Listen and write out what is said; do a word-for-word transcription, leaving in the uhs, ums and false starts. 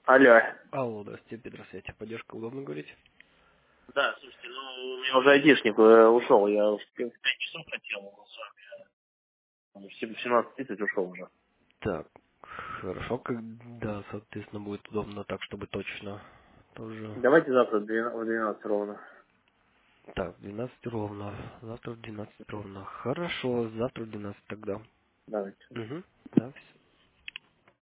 Алло. Алло, здравствуйте, Петр Свете. Поддержка, удобно говорить? Да, слушайте, ну, у меня уже айдишник э, ушел. Я в пять часов хотел, но с вами в семнадцать тридцать ушел уже. Так, хорошо, когда, соответственно, будет удобно так, чтобы точно тоже... Давайте завтра в двенадцать ровно. Так, в двенадцать ровно. Завтра в двенадцать ровно. Хорошо, завтра в двенадцать тогда. Давайте. Угу, да, все.